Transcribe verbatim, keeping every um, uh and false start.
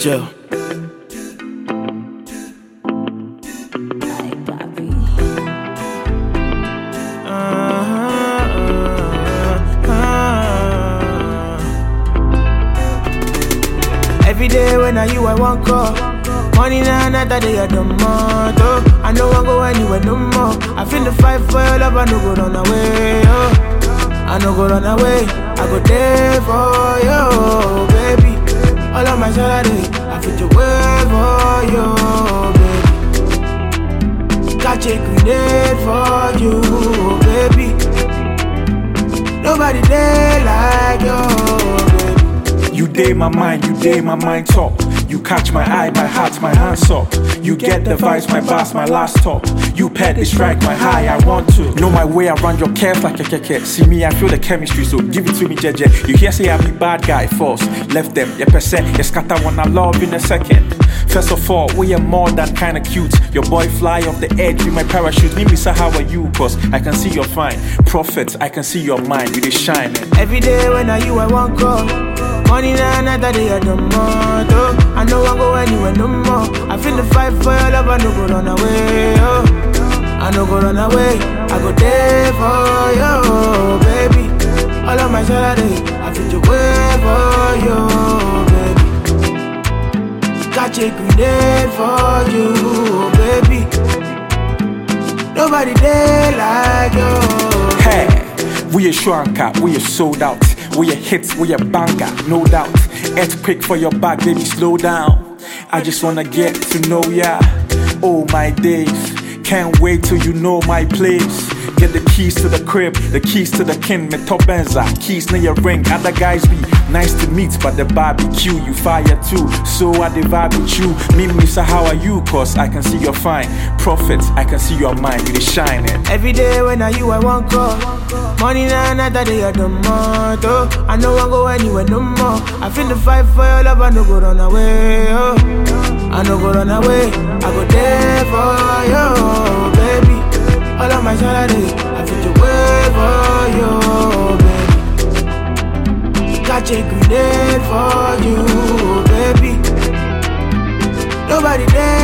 Chill. Every day when I you I want call. Money na another day I don't want. Oh, I know I go anywhere no more. I feel the fight for your love, I no go run away. Oh, I no go run away. I go there for you, baby. All of my salary, I feel to wait for you, baby. Catch a grenade for you, baby. Nobody there like you, baby. You day my mind, you day my mind top. You catch my eye, my heart, my hands up. You get the vibes, my bass, my last top. You pet, they strike my high, I want to know my way around your curve like a keke. See me, I feel the chemistry, so give it to me, J J. You hear say I be bad guy, false. Left them, yeah, percent, yeah, scatter one I love in a second. First of all, we are more than kinda cute. Your boy fly off the edge with my parachute. Me, Mister How are you? Cause I can see you're fine. Prophet, I can see your mind, you dey shine. Every day when I you, I want call. Money na another day I don't want. Oh, I know I go anywhere no more. I feel the fight for your love, I no go run away. Oh, I no go run away. I go there for you, baby. All of my salary, I feel to wait for you, baby. Catch a grenade for you, baby. Nobody there like you. Hey, we a shwanka, we a sold out. We a hits, we a banger, no doubt. Earthquake for your back, baby, slow down. I just wanna get to know ya. Oh my days, can't wait till you know my place. Get the keys to the crib, the keys to the kin, me top benza, keys near your ring. Other guys be nice to meet, but the barbecue, you fire too. So I divide with you. Me, Mister How are you? Cause I can see you're fine. Prophet, I can see your mind, you dey shining. Every day when I you, I want call. Money na another day I don't want. Oh, I know I go anywhere no more. I feel the fight for your love, I no go run away. Oh, I no go run away. I go there for you, baby. All of my salary, I feel to wait for you, baby. Catch a grenade for you, baby. Nobody there.